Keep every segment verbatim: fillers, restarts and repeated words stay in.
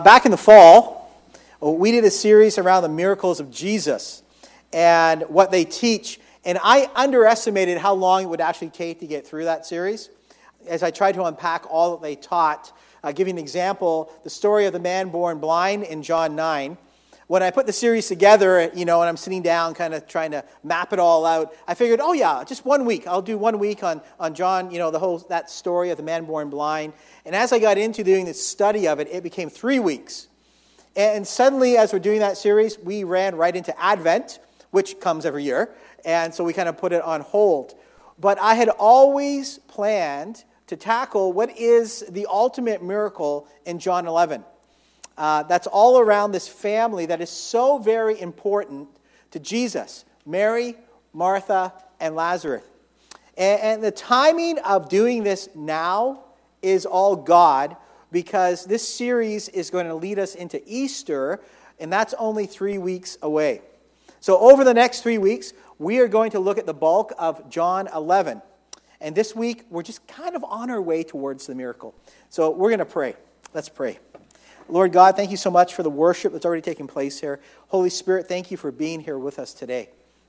Back in the fall, we did a series around the miracles of Jesus and what they teach. And I underestimated how long it would actually take to get through that series. As I tried to unpack all that they taught, uh, giving an example, the story of the man born blind in John nine. When I put the series together, you know, and I'm sitting down kind of trying to map it all out, I figured, oh yeah, just one week. I'll do one week on, on John, you know, the whole, that story of the man born blind. And as I got into doing this study of it, it became three weeks. And suddenly, as we're doing that series, we ran right into Advent, which comes every year. And so we kind of put it on hold. But I had always planned to tackle what is the ultimate miracle in John eleven. Uh, that's all around this family that is so very important to Jesus. Mary, Martha, and Lazarus. And, and the timing of doing this now is all God, because this series is going to lead us into Easter, and that's only three weeks away. So over the next three weeks, we are going to look at the bulk of John eleven. And this week, we're just kind of on our way towards the miracle. So we're going to pray. Let's pray. Lord God, thank you so much for the worship that's already taking place here. Holy Spirit, thank you for being here with us today.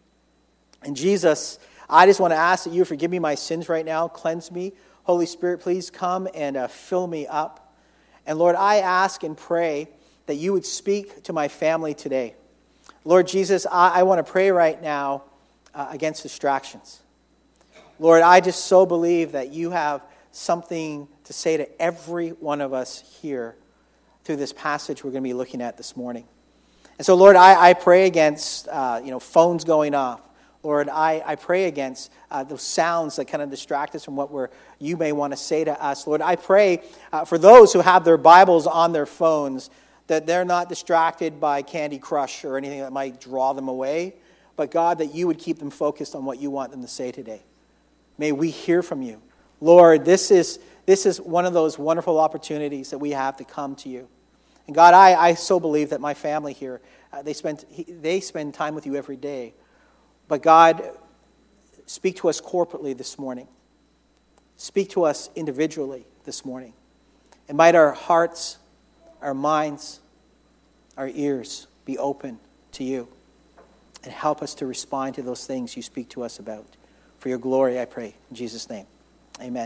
And Jesus, I just want to ask that you forgive me my sins right now. Cleanse me. Holy Spirit, please come and uh, fill me up. And Lord, I ask and pray that you would speak to my family today. Lord Jesus, I, I want to pray right now uh, against distractions. Lord, I just so believe that you have something to say to every one of us here through this passage we're going to be looking at this morning. And so, Lord, I, I pray against uh, you know phones going off. Lord, I, I pray against uh, those sounds that kind of distract us from what we're, you may want to say to us. Lord, I pray uh, for those who have their Bibles on their phones, that they're not distracted by Candy Crush or anything that might draw them away, but God, that you would keep them focused on what you want them to say today. May we hear from you. Lord, this is this is one of those wonderful opportunities that we have to come to you. And God, I, I so believe that my family here, uh, they spend they spend time with you every day. But God, speak to us corporately this morning. Speak to us individually this morning. And might our hearts, our minds, our ears be open to you. And help us to respond to those things you speak to us about. For your glory, I pray. In Jesus' name, amen.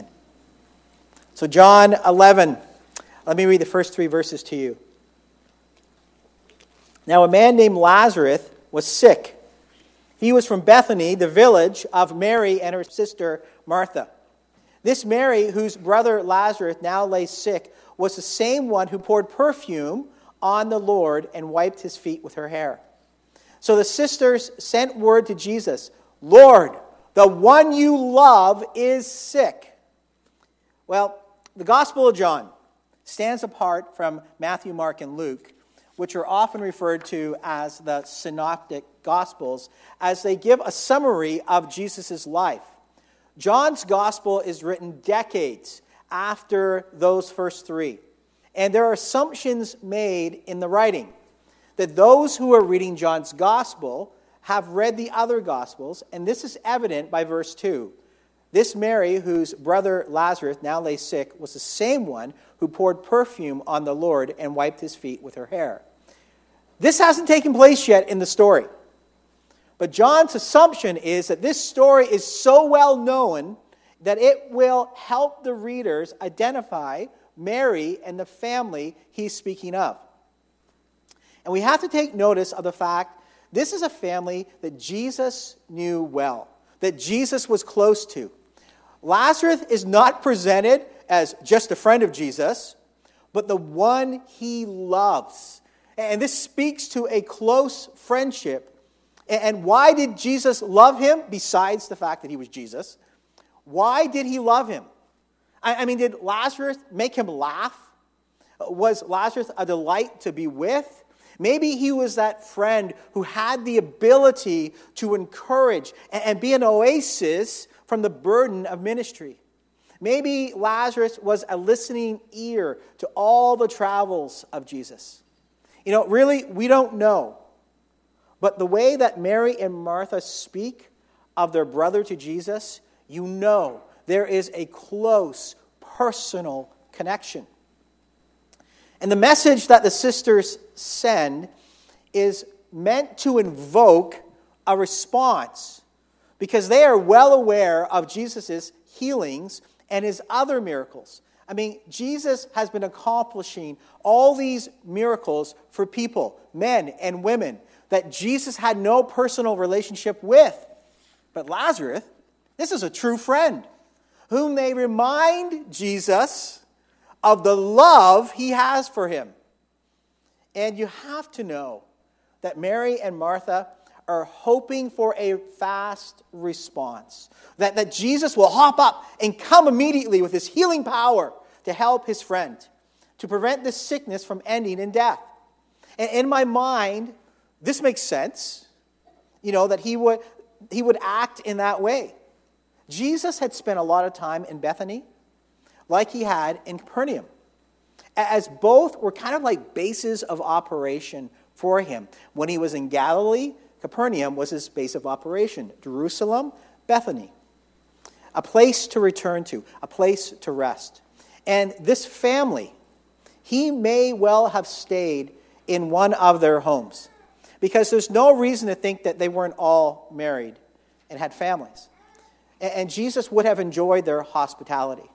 So John eleven. Let me read the first three verses to you. Now a man named Lazarus was sick. He was from Bethany, the village of Mary and her sister Martha. This Mary, whose brother Lazarus now lay sick, was the same one who poured perfume on the Lord and wiped his feet with her hair. So the sisters sent word to Jesus, "Lord, the one you love is sick." Well, the Gospel of John stands apart from Matthew, Mark, and Luke, which are often referred to as the synoptic Gospels, as they give a summary of Jesus' life. John's Gospel is written decades after those first three. And there are assumptions made in the writing that those who are reading John's Gospel have read the other Gospels, and this is evident by verse two. This Mary, whose brother Lazarus now lay sick, was the same one who poured perfume on the Lord and wiped his feet with her hair. This hasn't taken place yet in the story. But John's assumption is that this story is so well known that it will help the readers identify Mary and the family he's speaking of. And we have to take notice of the fact this is a family that Jesus knew well, that Jesus was close to. Lazarus is not presented as just a friend of Jesus, but the one he loves. And this speaks to a close friendship. And why did Jesus love him, besides the fact that he was Jesus? Why did he love him? I mean, did Lazarus make him laugh? Was Lazarus a delight to be with? Maybe he was that friend who had the ability to encourage and be an oasis from the burden of ministry. Maybe Lazarus was a listening ear to all the travels of Jesus. You know, really, we don't know. But the way that Mary and Martha speak of their brother to Jesus, you know there is a close personal connection. And the message that the sisters send is meant to invoke a response because they are well aware of Jesus' healings and his other miracles. I mean, Jesus has been accomplishing all these miracles for people, men and women, that Jesus had no personal relationship with. But Lazarus, this is a true friend, whom they remind Jesus of the love he has for him. And you have to know that Mary and Martha are hoping for a fast response. That, that Jesus will hop up and come immediately with his healing power to help his friend, to prevent this sickness from ending in death. And in my mind, this makes sense, you know, that he would, he would act in that way. Jesus had spent a lot of time in Bethany, like he had in Capernaum, as both were kind of like bases of operation for him. When he was in Galilee, Capernaum was his base of operation. Jerusalem, Bethany. A place to return to, a place to rest. And this family, he may well have stayed in one of their homes, because there's no reason to think that they weren't all married and had families. And Jesus would have enjoyed their hospitality.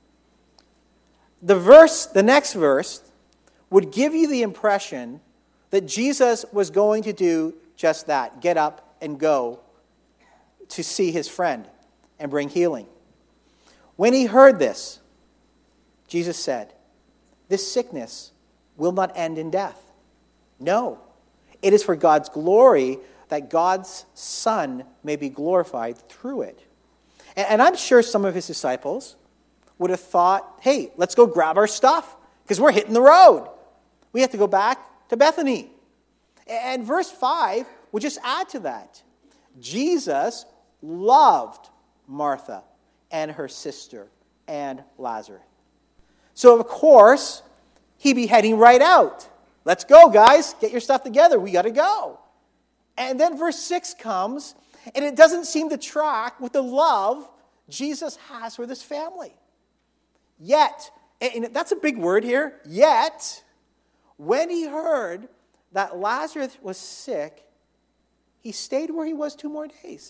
The verse, the next verse, would give you the impression that Jesus was going to do just that, get up and go to see his friend and bring healing. When he heard this, Jesus said, "This sickness will not end in death. No, it is for God's glory, that God's Son may be glorified through it." And I'm sure some of his disciples would have thought, hey, let's go grab our stuff, because we're hitting the road. We have to go back to Bethany. And verse five would just add to that. Jesus loved Martha and her sister and Lazarus. So, of course, he'd be heading right out. Let's go, guys. Get your stuff together. We got to go. And then verse six comes, and it doesn't seem to track with the love Jesus has for this family. Yet, and that's a big word here, yet, when he heard that Lazarus was sick, he stayed where he was two more days.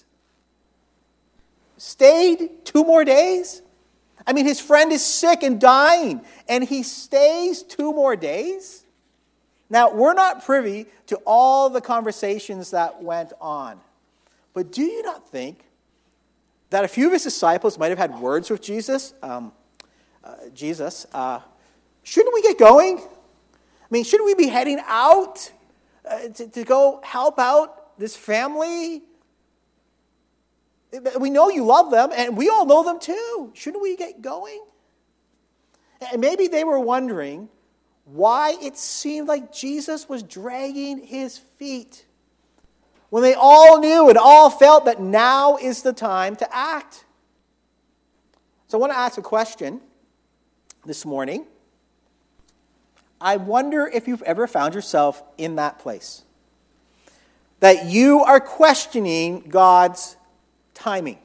Stayed two more days? I mean, his friend is sick and dying, and he stays two more days? Now, we're not privy to all the conversations that went on. But do you not think that a few of his disciples might have had words with Jesus? Um, uh, Jesus, uh, shouldn't we get going? I mean, shouldn't we be heading out uh, to, to go help out this family? We know you love them, and we all know them too. Shouldn't we get going? And maybe they were wondering why it seemed like Jesus was dragging his feet when they all knew and all felt that now is the time to act. So I want to ask a question this morning. I wonder if you've ever found yourself in that place, that you are questioning God's timing.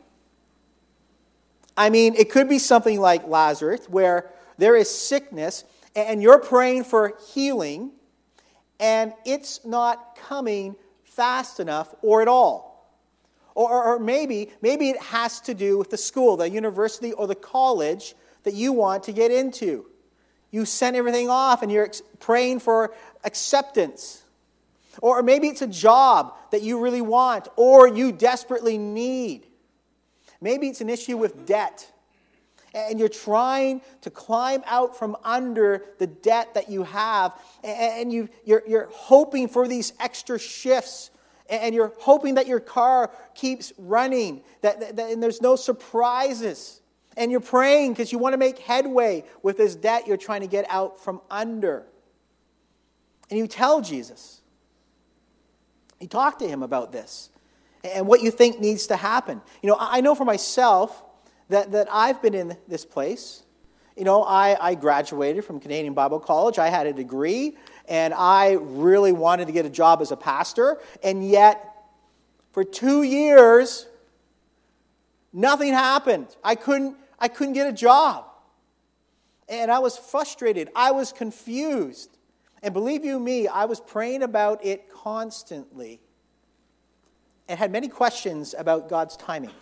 I mean, it could be something like Lazarus, where there is sickness and you're praying for healing, and it's not coming fast enough or at all. Or, or maybe, maybe it has to do with the school, the university, or the college that you want to get into. You sent everything off and you're ex- praying for acceptance. Or maybe it's a job that you really want or you desperately need. Maybe it's an issue with debt, and you're trying to climb out from under the debt that you have, and you, you're, you're hoping for these extra shifts, and you're hoping that your car keeps running, that, that and there's no surprises. And you're praying because you want to make headway with this debt you're trying to get out from under. And you tell Jesus. You talk to him about this and what you think needs to happen. You know, I know for myself that, that I've been in this place. You know, I, I graduated from Canadian Bible College. I had a degree, and I really wanted to get a job as a pastor. And yet, for two years, nothing happened. I couldn't, I couldn't get a job. And I was frustrated. I was confused. And believe you me, I was praying about it constantly and had many questions about God's timing.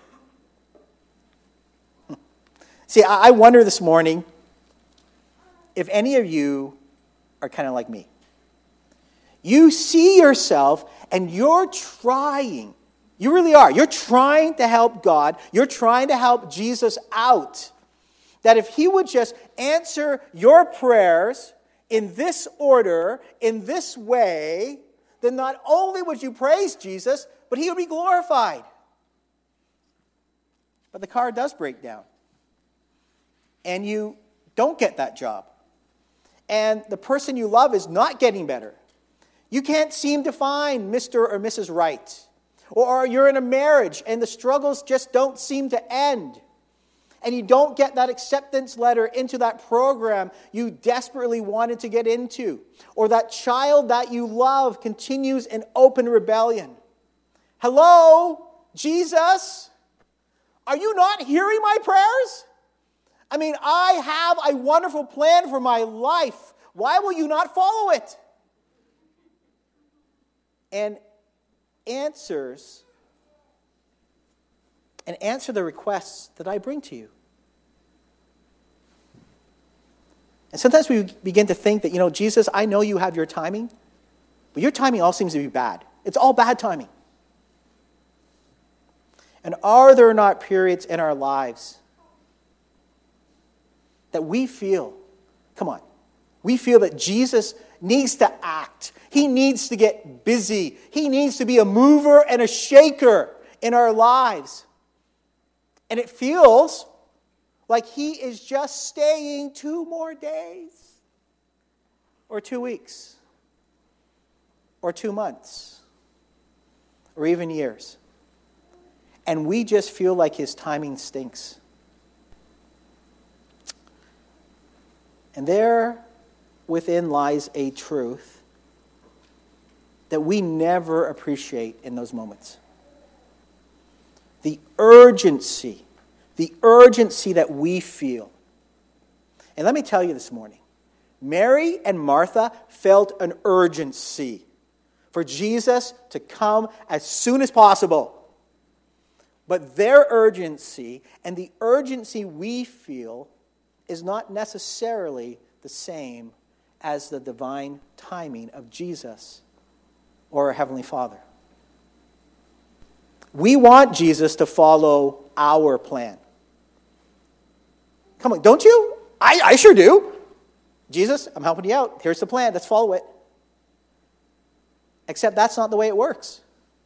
See, I wonder this morning if any of you are kind of like me. You see yourself and you're trying. You really are. You're trying to help God. You're trying to help Jesus out. That if he would just answer your prayers in this order, in this way, then not only would you praise Jesus, but he would be glorified. But the car does break down. And you don't get that job. And the person you love is not getting better. You can't seem to find Mister or Missus Right. Or you're in a marriage and the struggles just don't seem to end. And you don't get that acceptance letter into that program you desperately wanted to get into. Or that child that you love continues in open rebellion. Hello, Jesus? Are you not hearing my prayers? I mean, I have a wonderful plan for my life. Why will you not follow it? And answers and answer the requests that I bring to you. And sometimes we begin to think that, you know, Jesus, I know you have your timing, but your timing all seems to be bad. It's all bad timing. And are there not periods in our lives that we feel, come on, we feel that Jesus needs to act. He needs to get busy. He needs to be a mover and a shaker in our lives. And it feels like he is just staying two more days, or two weeks, or two months, or even years. And we just feel like his timing stinks. And there within lies a truth that we never appreciate in those moments. The urgency, the urgency that we feel. And let me tell you this morning, Mary and Martha felt an urgency for Jesus to come as soon as possible. But their urgency and the urgency we feel is not necessarily the same as the divine timing of Jesus or our Heavenly Father. We want Jesus to follow our plan. Come on, don't you? I, I sure do. Jesus, I'm helping you out. Here's the plan. Let's follow it. Except that's not the way it works.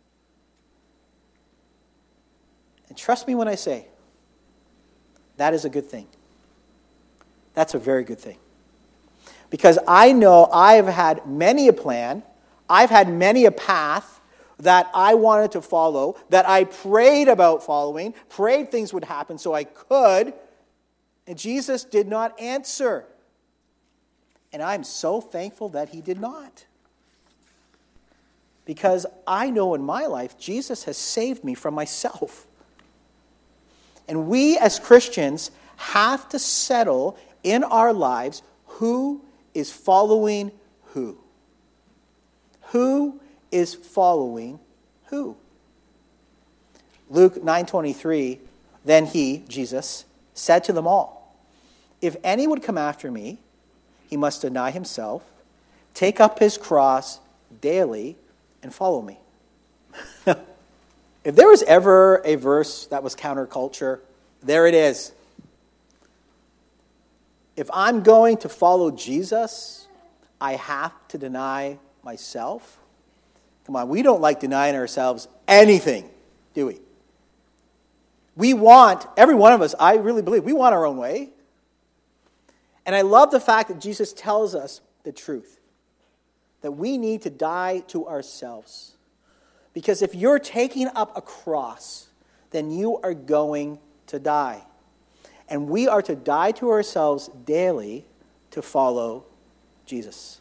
And trust me when I say, that is a good thing. That's a very good thing. Because I know I've had many a plan, I've had many a path that I wanted to follow, that I prayed about following, prayed things would happen so I could, and Jesus did not answer. And I'm so thankful that he did not. Because I know in my life, Jesus has saved me from myself. And we as Christians have to settle in our lives who is following who. Who is following who? Luke nine twenty-three, then he, Jesus, said to them all, if any would come after me, he must deny himself, take up his cross daily, and follow me. If there was ever a verse that was counterculture, there it is. If I'm going to follow Jesus, I have to deny myself. Come on, we don't like denying ourselves anything, do we? We want, every one of us, I really believe, we want our own way. And I love the fact that Jesus tells us the truth, that we need to die to ourselves. Because if you're taking up a cross, then you are going to die. And we are to die to ourselves daily to follow Jesus.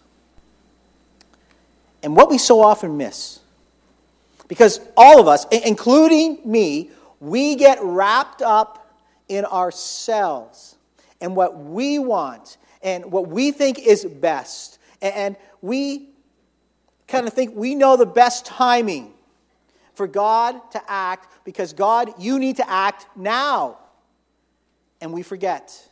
And what we so often miss, because all of us, including me, we get wrapped up in ourselves and what we want and what we think is best. And we kind of think we know the best timing for God to act because, God, you need to act now. And we forget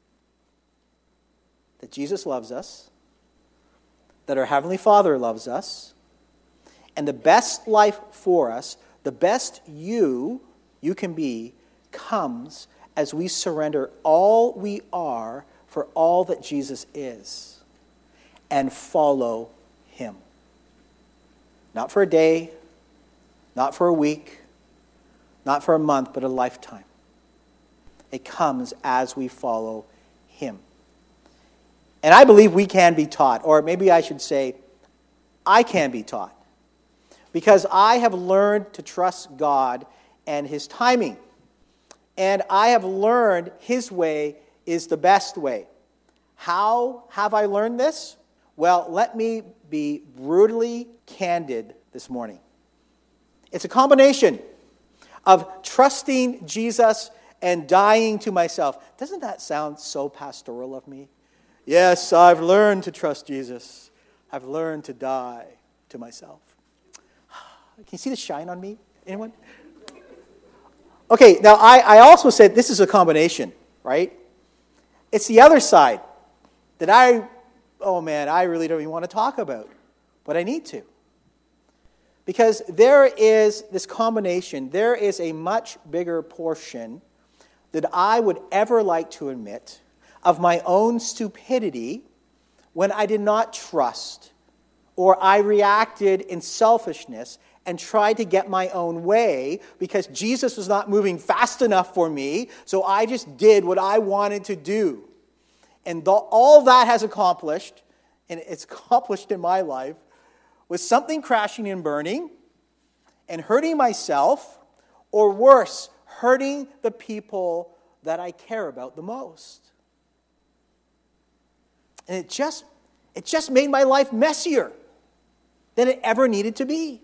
that Jesus loves us, that our Heavenly Father loves us, and the best life for us, the best you you can be, comes as we surrender all we are for all that Jesus is and follow him. Not for a day, not for a week, not for a month, but a lifetime. It comes as we follow him. And I believe we can be taught, or maybe I should say, I can be taught. Because I have learned to trust God and his timing. And I have learned his way is the best way. How have I learned this? Well, let me be brutally candid this morning. It's a combination of trusting Jesus and dying to myself. Doesn't that sound so pastoral of me? Yes, I've learned to trust Jesus. I've learned to die to myself. Can you see the shine on me? Anyone? Okay, now I, I also said this is a combination, right? It's the other side that I, oh man, I really don't even want to talk about, but I need to. Because there is this combination, there is a much bigger portion that I would ever like to admit of my own stupidity when I did not trust or I reacted in selfishness and tried to get my own way because Jesus was not moving fast enough for me, so I just did what I wanted to do. And the, all that has accomplished, and it's accomplished in my life, was something crashing and burning and hurting myself, or worse, hurting the people that I care about the most. And it just, it just made my life messier than it ever needed to be.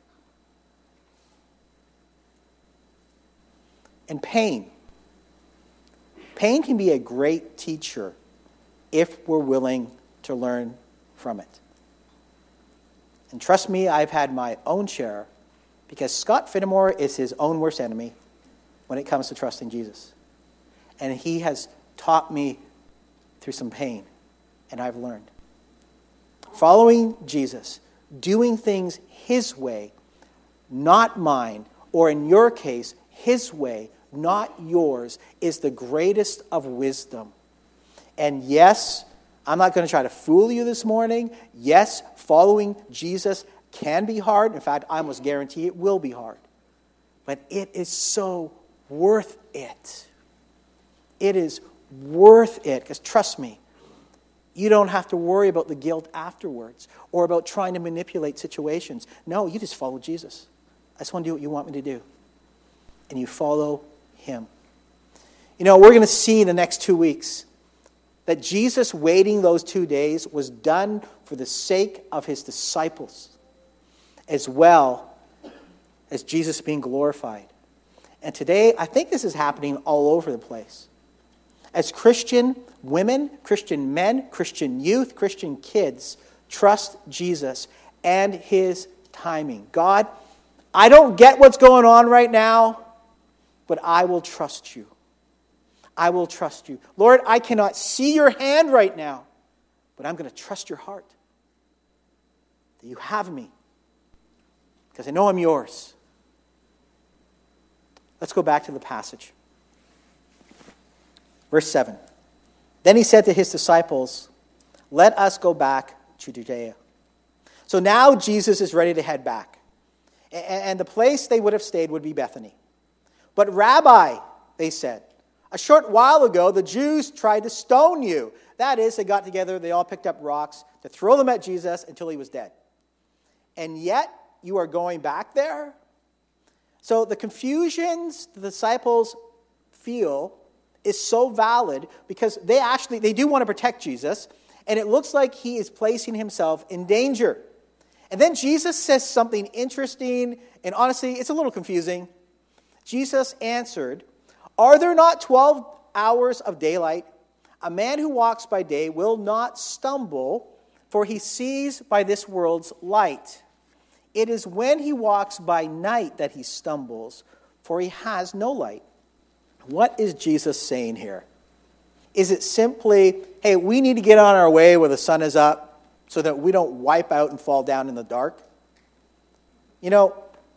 And pain. Pain can be a great teacher if we're willing to learn from it. And trust me, I've had my own share, because Scott Fenimore is his own worst enemy when it comes to trusting Jesus. And he has taught me through some pain, and I've learned. Following Jesus, doing things his way, not mine, or in your case, his way, not yours, is the greatest of wisdom. And yes, I'm not going to try to fool you this morning. Yes, following Jesus can be hard. In fact, I almost guarantee it will be hard. But it is so worth it. It is worth it. Because trust me, you don't have to worry about the guilt afterwards or about trying to manipulate situations. No, you just follow Jesus. I just want to do what you want me to do. And you follow him. You know, we're going to see in the next two weeks that Jesus waiting those two days was done for the sake of his disciples, as well as Jesus being glorified. And today, I think this is happening all over the place. As Christian women, Christian men, Christian youth, Christian kids trust Jesus and his timing. God, I don't get what's going on right now, but I will trust you. I will trust you. Lord, I cannot see your hand right now, but I'm going to trust your heart. That you have me, because I know I'm yours. Let's go back to the passage. Verse seven. Then he said to his disciples, "Let us go back to Judea." So now Jesus is ready to head back. And the place they would have stayed would be Bethany. "But Rabbi," they said, "a short while ago the Jews tried to stone you." That is, they got together, they all picked up rocks to throw them at Jesus until he was dead. "And yet you are going back there?" So the confusions the disciples feel is so valid because they actually, they do want to protect Jesus, and it looks like he is placing himself in danger. And then Jesus says something interesting, and honestly, it's a little confusing. Jesus answered, "Are there not twelve hours of daylight? A man who walks by day will not stumble, for he sees by this world's light. It is when he walks by night that he stumbles, for he has no light. What is Jesus saying here? Is it simply, hey, we need to get on our way where the sun is up so that we don't wipe out and fall down in the dark? You know,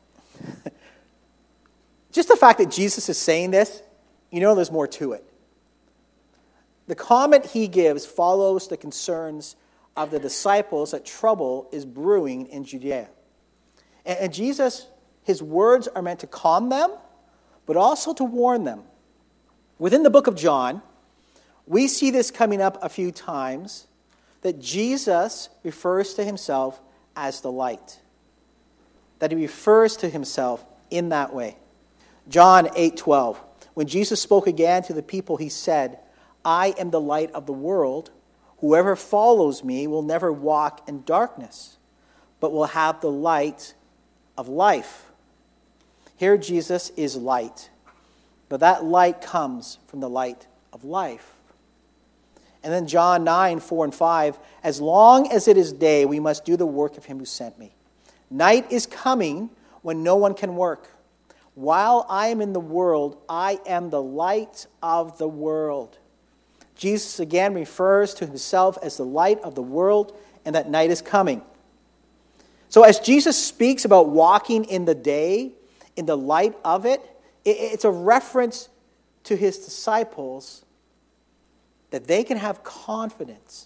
just the fact that Jesus is saying this, you know there's more to it. The comment he gives follows the concerns of the disciples that trouble is brewing in Judea. And, and Jesus, his words are meant to calm them, but also to warn them. Within the book of John, we see this coming up a few times, that Jesus refers to himself as the light. That he refers to himself in that way. John eight twelve. When Jesus spoke again to the people, he said, I am the light of the world. Whoever follows me will never walk in darkness, but will have the light of life. Here Jesus is light, but that light comes from the light of life. And then John nine, four and five, as long as it is day, we must do the work of him who sent me. Night is coming when no one can work. While I am in the world, I am the light of the world. Jesus again refers to himself as the light of the world, and that night is coming. So as Jesus speaks about walking in the day, in the light of it, it's a reference to his disciples that they can have confidence.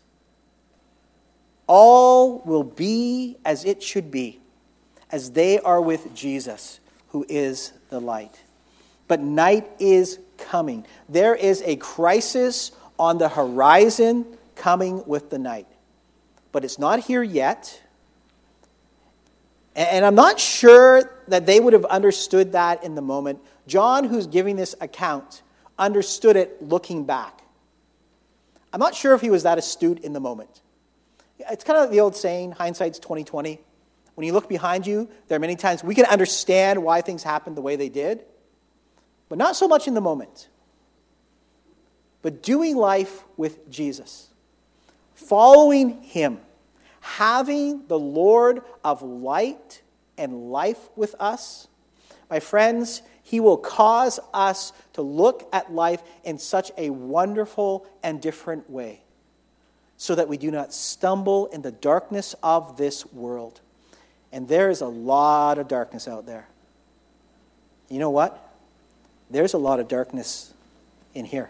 All will be as it should be, as they are with Jesus, who is the light. But night is coming. There is a crisis on the horizon coming with the night. But it's not here yet. And I'm not sure that they would have understood that in the moment. John, who's giving this account, understood it looking back. I'm not sure if he was that astute in the moment. It's kind of like the old saying, hindsight's twenty twenty. When you look behind you, there are many times we can understand why things happened the way they did, but not so much in the moment. But doing life with Jesus, following him, having the Lord of light and life with us, my friends, he will cause us to look at life in such a wonderful and different way, so that we do not stumble in the darkness of this world. And there is a lot of darkness out there. You know what? There's a lot of darkness in here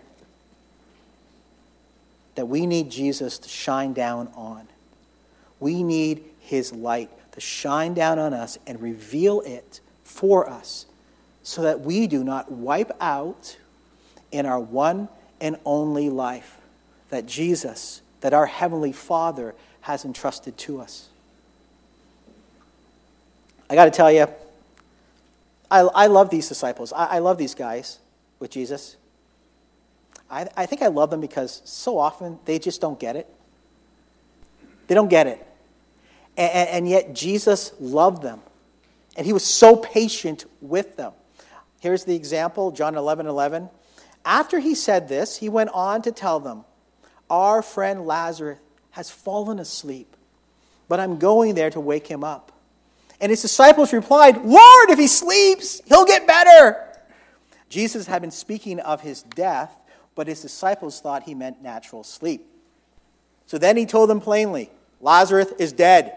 that we need Jesus to shine down on. We need his light to shine down on us and reveal it for us, so that we do not wipe out in our one and only life that Jesus, that our Heavenly Father has entrusted to us. I got to tell you, I, I love these disciples. I, I love these guys with Jesus. I, I think I love them because so often they just don't get it. They don't get it. And, and yet Jesus loved them. And he was so patient with them. Here's the example, John eleven eleven. After he said this, he went on to tell them, our friend Lazarus has fallen asleep, but I'm going there to wake him up. And his disciples replied, Lord, if he sleeps, he'll get better. Jesus had been speaking of his death, but his disciples thought he meant natural sleep. So then he told them plainly, Lazarus is dead.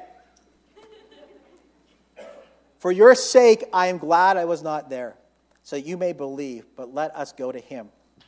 For your sake, I am glad I was not there, so you may believe, but let us go to him.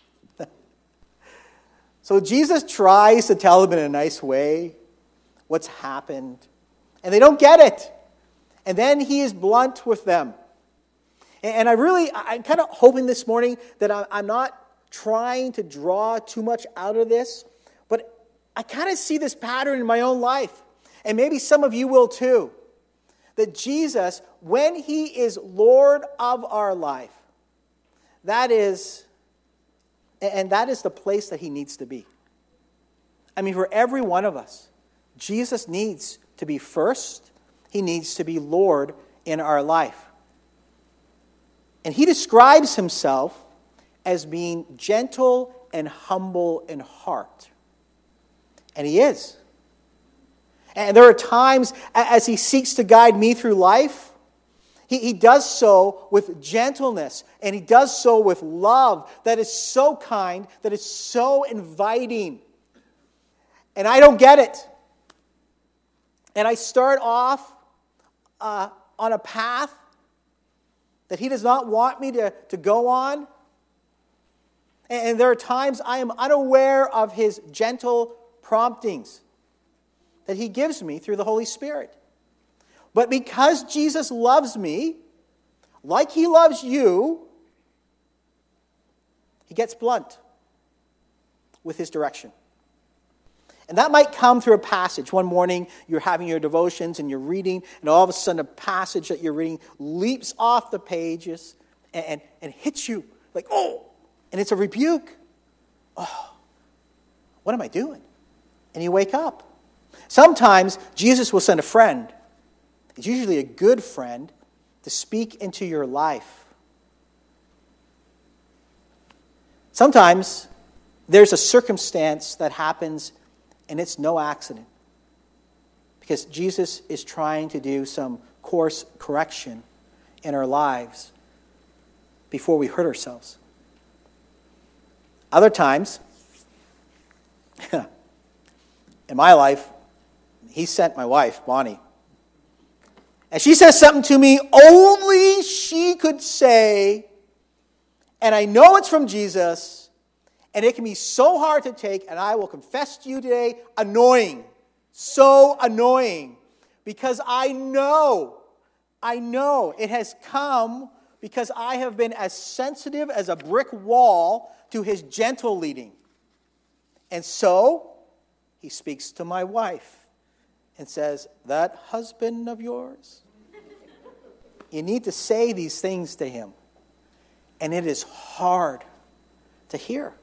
So Jesus tries to tell them in a nice way what's happened, and they don't get it. And then he is blunt with them. And I really, I'm kind of hoping this morning that I'm not trying to draw too much out of this, but I kind of see this pattern in my own life. And maybe some of you will too. That Jesus, when he is Lord of our life, that is, and that is the place that he needs to be. I mean, for every one of us, Jesus needs to be first. He needs to be Lord in our life. And he describes himself as being gentle and humble in heart. And he is. And there are times as he seeks to guide me through life, he, he does so with gentleness, and he does so with love that is so kind, that is so inviting. And I don't get it. And I start off uh, on a path that he does not want me to, to go on. And, and there are times I am unaware of his gentle promptings that he gives me through the Holy Spirit. But because Jesus loves me, like he loves you, he gets blunt with his direction. And that might come through a passage. One morning, you're having your devotions and you're reading, and all of a sudden a passage that you're reading leaps off the pages and, and, and hits you like, oh, and it's a rebuke. Oh, what am I doing? And you wake up. Sometimes Jesus will send a friend. It's usually a good friend to speak into your life. Sometimes there's a circumstance that happens and it's no accident, because Jesus is trying to do some course correction in our lives before we hurt ourselves. Other times, in my life, he sent my wife, Bonnie. And she says something to me only she could say, and I know it's from Jesus, and it can be so hard to take, and I will confess to you today, annoying. So annoying. Because I know, I know it has come because I have been as sensitive as a brick wall to his gentle leading. And so, he speaks to my wife and says, that husband of yours, you need to say these things to him. And it is hard to hear.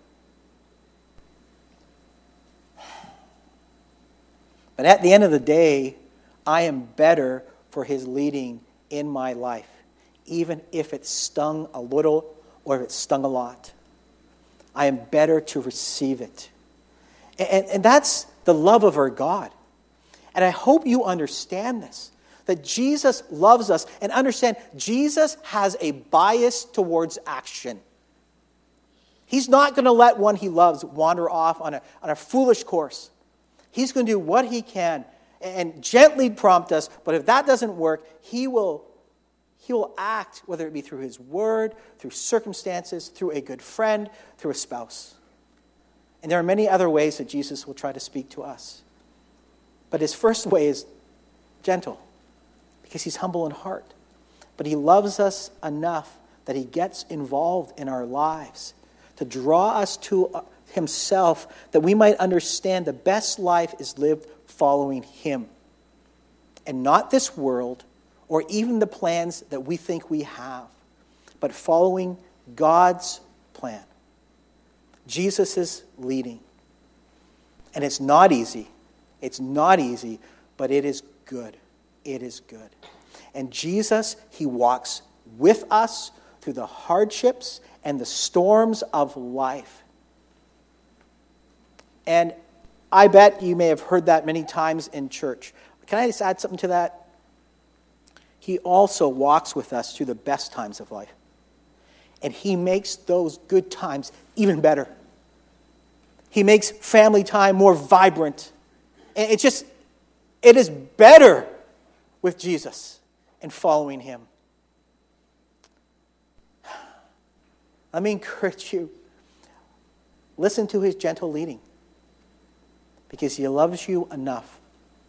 But at the end of the day, I am better for his leading in my life, even if it stung a little or if it stung a lot. I am better to receive it. And, and that's the love of our God. And I hope you understand this, that Jesus loves us, and understand Jesus has a bias towards action. He's not going to let one he loves wander off on a, on a foolish course. He's going to do what he can and gently prompt us, but if that doesn't work, he will, he will act, whether it be through his word, through circumstances, through a good friend, through a spouse. And there are many other ways that Jesus will try to speak to us. But his first way is gentle, because he's humble in heart. But he loves us enough that he gets involved in our lives to draw us to himself, that we might understand the best life is lived following him, and not this world or even the plans that we think we have, but following God's plan, Jesus' leading. And it's not easy. It's not easy, but it is good. It is good. And Jesus, he walks with us through the hardships and the storms of life. And I bet you may have heard that many times in church. Can I just add something to that? He also walks with us through the best times of life. And he makes those good times even better. He makes family time more vibrant. And it's just, it is better with Jesus and following him. Let me encourage you. Listen to his gentle leading, because he loves you enough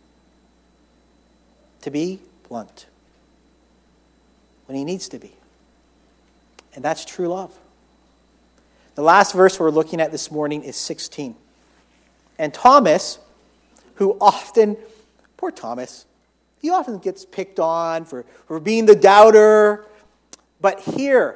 to be blunt when he needs to be. And that's true love. The last verse we're looking at this morning is sixteen. And Thomas, who often, poor Thomas, he often gets picked on for, for being the doubter. But here,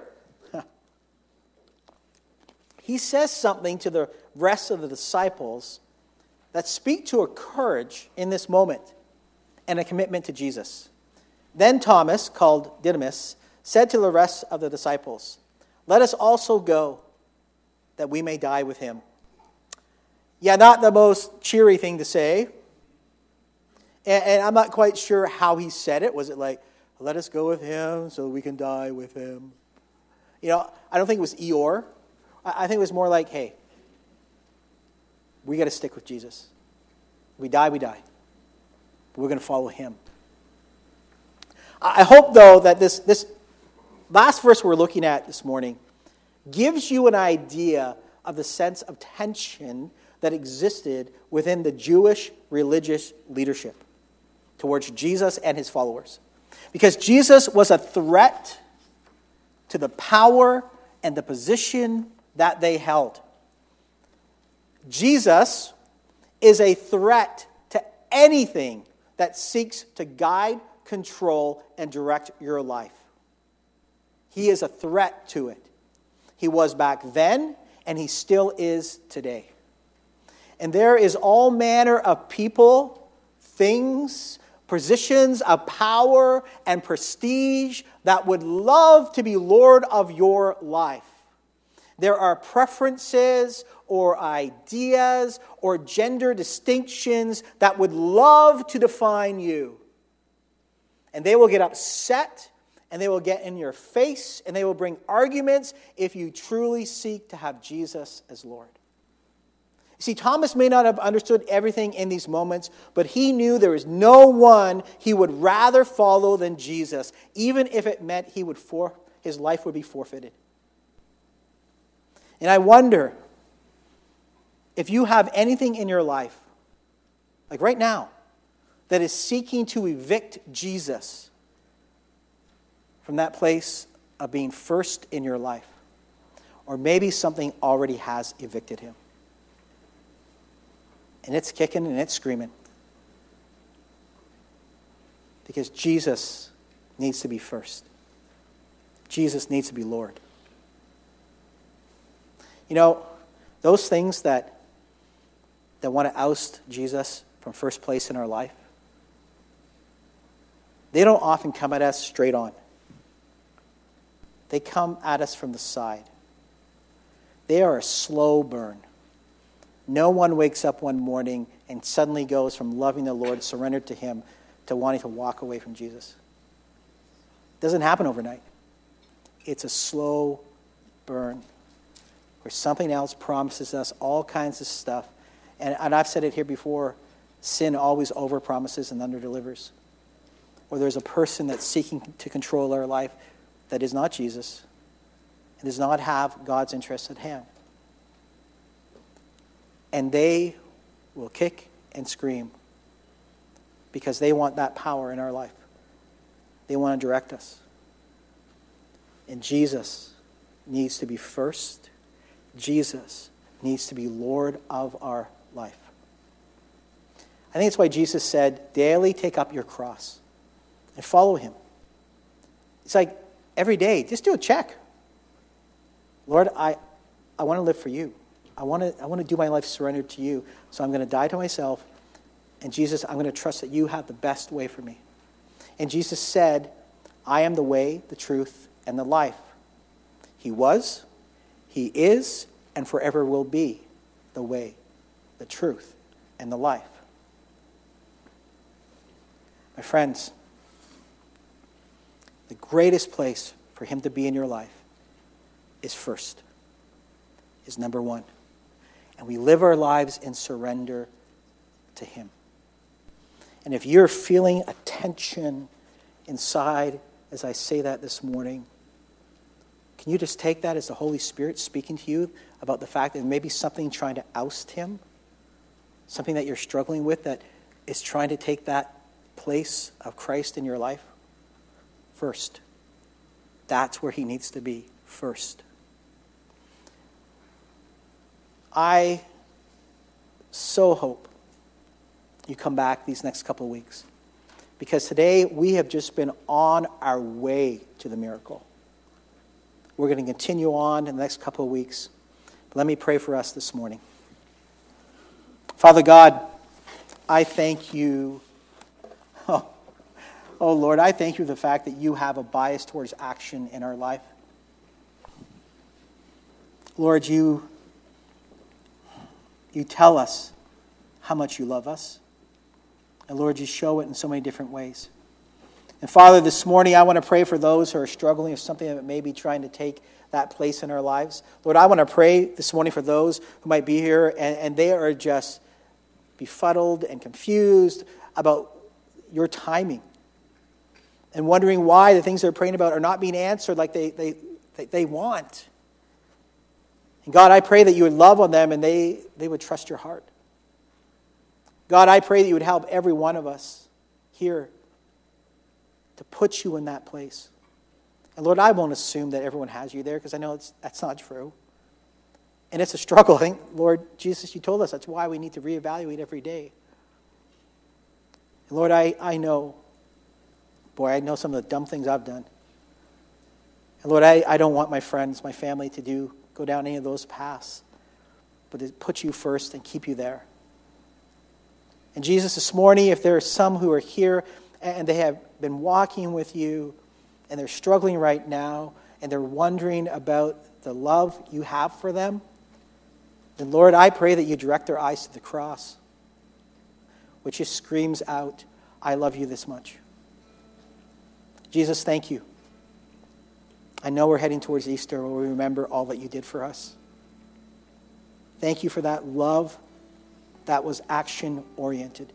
he says something to the rest of the disciples that speak to a courage in this moment and a commitment to Jesus. Then Thomas, called Didymus, said to the rest of the disciples, "Let us also go, that we may die with him. Yeah, not the most cheery thing to say. And, and I'm not quite sure how he said it. Was it like, let us go with him so we can die with him? You know, I don't think it was Eeyore. I, I think it was more like, hey, we got to stick with Jesus. We die, we die. But we're going to follow him. I hope, though, that this, this last verse we're looking at this morning gives you an idea of the sense of tension that existed within the Jewish religious leadership towards Jesus and his followers. Because Jesus was a threat to the power and the position that they held. Jesus is a threat to anything that seeks to guide, control, and direct your life. He is a threat to it. He was back then, and he still is today. And there is all manner of people, things, positions of power and prestige that would love to be Lord of your life. There are preferences or ideas or gender distinctions that would love to define you. And they will get upset, and they will get in your face, and they will bring arguments if you truly seek to have Jesus as Lord. See, Thomas may not have understood everything in these moments, but he knew there is no one he would rather follow than Jesus, even if it meant he would for, his life would be forfeited. And I wonder if you have anything in your life, like right now, that is seeking to evict Jesus from that place of being first in your life. Or maybe something already has evicted him. And it's kicking and it's screaming. Because Jesus needs to be first. Jesus needs to be Lord. You know, those things that, that want to oust Jesus from first place in our life, they don't often come at us straight on. They come at us from the side. They are a slow burn. No one wakes up one morning and suddenly goes from loving the Lord, surrendered to him, to wanting to walk away from Jesus. It doesn't happen overnight. It's a slow burn where something else promises us all kinds of stuff. And, and I've said it here before, sin always overpromises and underdelivers. Or there's a person that's seeking to control our life that is not Jesus and does not have God's interests at hand. And they will kick and scream because they want that power in our life. They want to direct us. And Jesus needs to be first. Jesus needs to be Lord of our life. I think it's why Jesus said, daily take up your cross and follow him. It's like every day, just do a check. Lord, I, I want to live for you. I want to I want to do my life surrendered to you. So I'm going to die to myself. And Jesus, I'm going to trust that you have the best way for me. And Jesus said, I am the way, the truth, and the life. He was, he is, and forever will be the way, the truth, and the life. My friends, the greatest place for him to be in your life is first, is number one. And we live our lives in surrender to him. And if you're feeling a tension inside as I say that this morning, can you just take that as the Holy Spirit speaking to you about the fact that maybe something trying to oust him, something that you're struggling with that is trying to take that place of Christ in your life? First. That's where he needs to be, first. I so hope you come back these next couple of weeks. Because today we have just been on our way to the miracle. We're going to continue on in the next couple of weeks. But let me pray for us this morning. Father God, I thank you. Oh, oh Lord, I thank you for the fact that you have a bias towards action in our life. Lord, you you tell us how much you love us. And Lord, you show it in so many different ways. And Father, this morning I want to pray for those who are struggling with something that may be trying to take that place in our lives. Lord, I want to pray this morning for those who might be here and, and they are just befuddled and confused about your timing and wondering why the things they're praying about are not being answered like they, they, they, they want. And God, I pray that you would love on them and they, they would trust your heart. God, I pray that you would help every one of us here to put you in that place. And Lord, I won't assume that everyone has you there because I know it's, that's not true. And it's a struggle. I think, Lord Jesus, you told us that's why we need to reevaluate every day. And Lord, I, I know, boy, I know some of the dumb things I've done. And Lord, I, I don't want my friends, my family to do go down any of those paths, but to put you first and keep you there. And Jesus, this morning, if there are some who are here and they have been walking with you and they're struggling right now and they're wondering about the love you have for them, then Lord, I pray that you direct their eyes to the cross, which just screams out, I love you this much. Jesus, thank you. I know we're heading towards Easter where we remember all that you did for us. Thank you for that love that was action-oriented.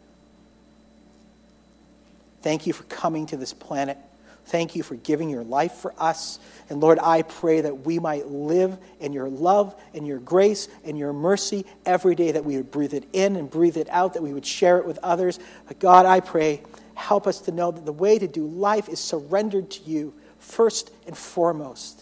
Thank you for coming to this planet. Thank you for giving your life for us. And Lord, I pray that we might live in your love and your grace and your mercy every day, that we would breathe it in and breathe it out, that we would share it with others. But God, I pray, help us to know that the way to do life is surrendered to you first and foremost.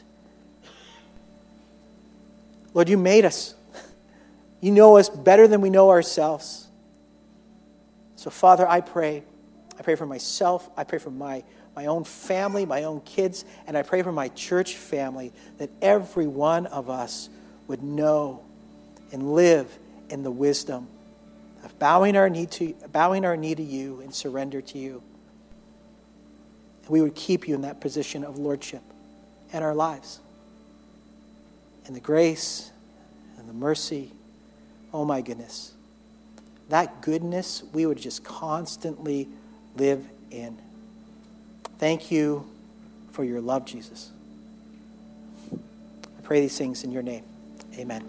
Lord, you made us. You know us better than we know ourselves. So, Father, I pray. I pray for myself. I pray for my, my own family, my own kids, and I pray for my church family that every one of us would know and live in the wisdom of bowing our knee to, bowing our knee to you and surrender to you. And we would keep you in that position of lordship in our lives. And the grace and the mercy, oh my goodness, that goodness we would just constantly live in. Thank you for your love, Jesus. I pray these things in your name. Amen.